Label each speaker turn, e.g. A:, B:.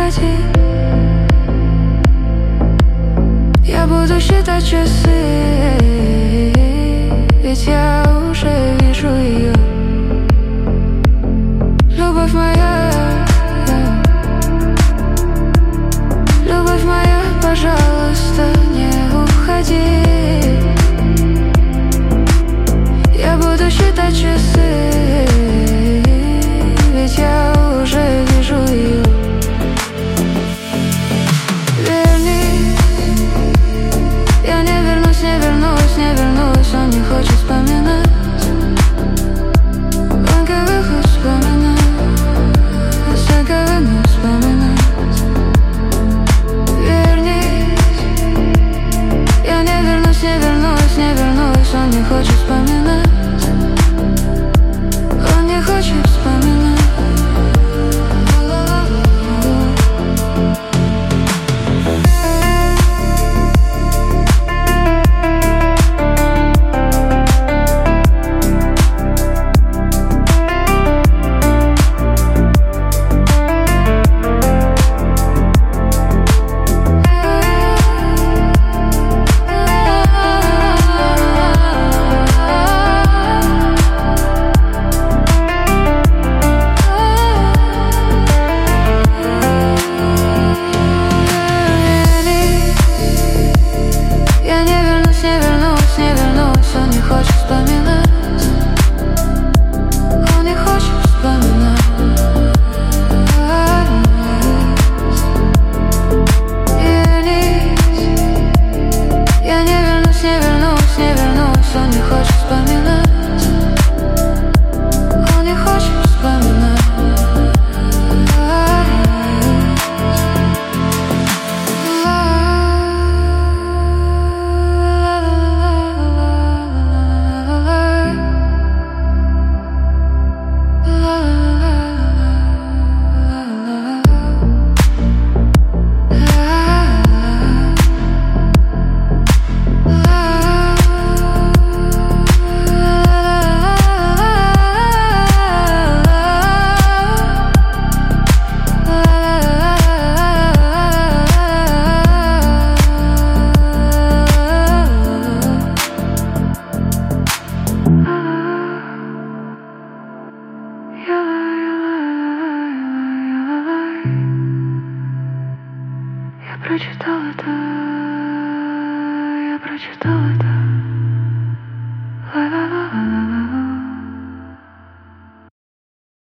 A: уходи. Я буду считать часы, ведь я уже вижу ее. Любовь моя, любовь моя, пожалуйста, не уходи. Я буду считать часы, ведь я уже вижу ее. Вернись, я не вернусь, не вернусь, не вернусь. Он не хочет вспоминать, он как вспоминать, всякого не вспоминать. Вернись, я не вернусь, не вернусь, не вернусь. Он не хочет вспоминать, он не хочет вспоминать. Я прочитал это, я прочитал.